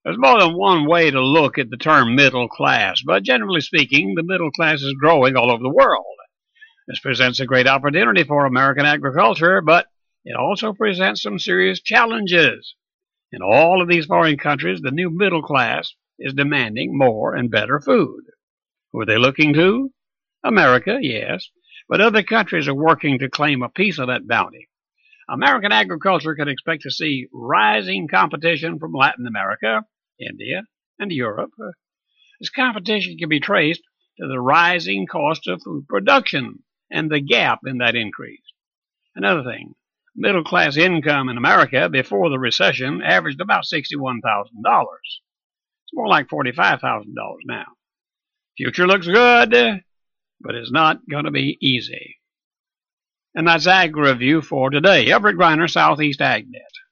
There's more than one way to look at the term middle class, but generally speaking, the middle class is growing all over the world. This presents a great opportunity for American agriculture, but it also presents some serious challenges. In all of these foreign countries, the new middle class is demanding more and better food. Who are they looking to? America, yes, but other countries are working to claim a piece of that bounty. American agriculture can expect to see rising competition from Latin America, India, and Europe. This competition can be traced to the rising cost of food production and the gap in that increase. Another thing, middle class income in America before the recession averaged about $61,000. It's more like $45,000 now. Future looks good, but it's not going to be easy. And that's Ag Review for today. Everett Griner, Southeast AgNet.